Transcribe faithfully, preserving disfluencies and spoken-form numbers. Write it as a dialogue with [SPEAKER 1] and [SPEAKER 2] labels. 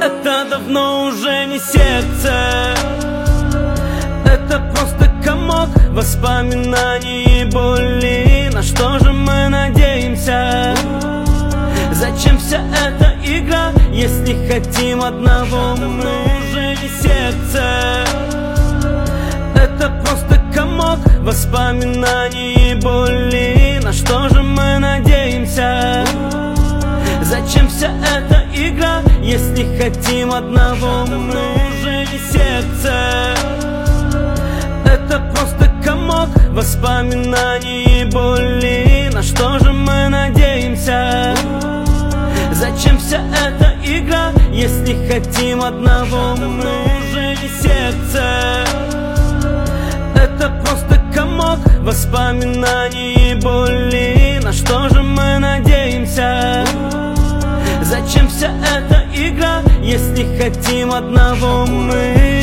[SPEAKER 1] Это давно уже не сердце, это просто комок воспоминаний и боли. На что же мы надеемся? Зачем вся эта игра, если хотим одного? Мы уже не сердце, это просто комок воспоминаний и боли. На что же мы надеемся? Зачем вся эта игра, если хотим одного? Мы уже не сердце, это просто комок воспоминаний и боли. На что же мы надеемся? Зачем вся эта игра, если хотим одного? Мы уже не сердце, это просто комок воспоминаний и боли. На что же мы надеемся? Зачем вся эта игра, если хотим одного? Мы